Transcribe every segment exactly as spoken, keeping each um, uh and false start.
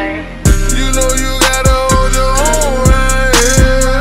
right. You know you gotta hold your own right here.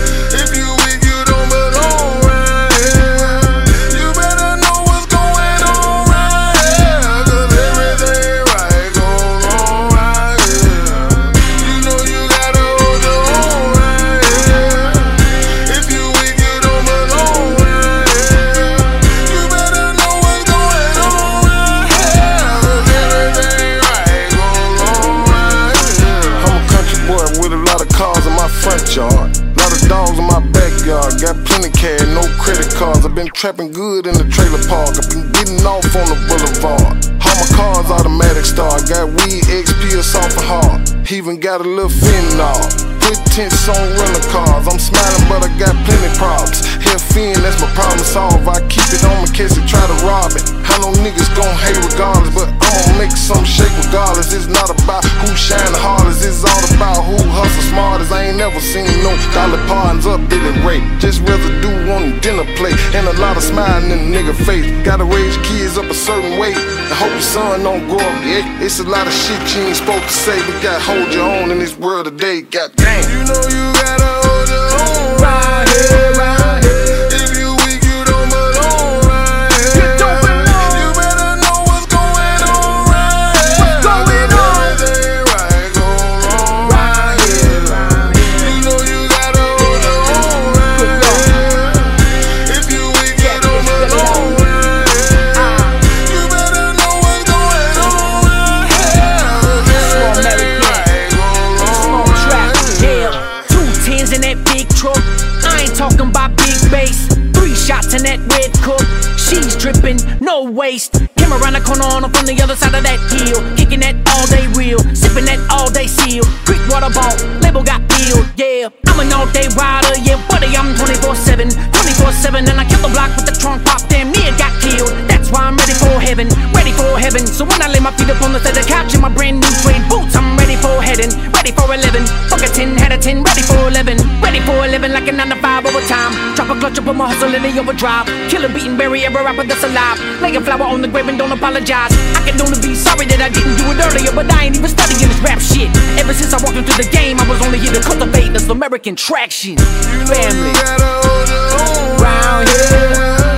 If you weak, you don't belong right here. You better know what's going on right here, 'cause everything right goes wrong right here. You know you gotta hold your own right here. If you weak, you don't belong right here. You better know what's going on right here, 'cause everything right goes wrong right here. I'm a country boy with a lot of cars in my front yard, lot of dogs in my backyard, got plenty cash, no credit cards. I've been trapping good in the trailer park, I've been getting off on the boulevard. All my cars automatic start, got weed, X P, or soft and hard. Even got a little fentanyl. Put tents on rental cars. I'm smiling, but I got plenty problems. Hell fin, that's my problem solved. I keep it on in case they try to rob it. I know niggas gon' hate regardless, but I'm gon' make some shake regardless. It's not about who shine the hardest, it's all about who hustle smartest. I ain't never seen no Dolly Partons up at the rate. Just residue on the dinner plate, and a lot of smiling in the nigga face. Gotta raise kids up a certain way, and hope your son don't grow up gay. It's a lot of shit you ain't supposed to say, but gotta hold your own in this world today. God damn. You know you gotta hold your own right here, right here. If you weak, you don't belong right here. You don't belong. You better know what's going on right here. What's going on? Everything right goes wrong right here. You know you gotta hold your own right here. If you weak, you don't belong right here. You better know what's going on right here. Everything right goes wrong right here. Two tens in that big truck. I ain't talking about big bass. Three shots in that red cup. She's dripping, no waste. Came around the corner on up on the other side of that hill. Kicking that all day real, sipping that all day seal. Creek water ball, label got peeled, yeah. I'm an all day rider, yeah, buddy, I'm twenty-four seven. twenty-four seven, and I killed the block with the trunk pop, damn near got killed. That's why I'm ready for heaven, ready for heaven. So when I lay my feet up on the side of the couch in my brand new suede boots, I'm ready for heading, ready for eleven. Fuck a ten, had a ten, ready for eleven. Ready for eleven like a nine to five overtime. Drop a clutch up on my hustle in the overdrive. Killing, beating, bury every rapper that's alive. Lay a flower on the grave and don't apologize. I can only be sorry that I didn't do it earlier, but I ain't even studying this rap shit. Ever since I walked into the game, I was only here to cultivate this American traction. Family. You gotta hold your own Round here.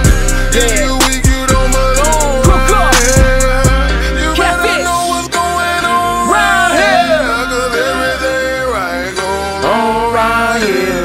If you weak, you don't belong Cook up. right here. You better Catfish. know what's going on right here, 'cause everything right goes on right here.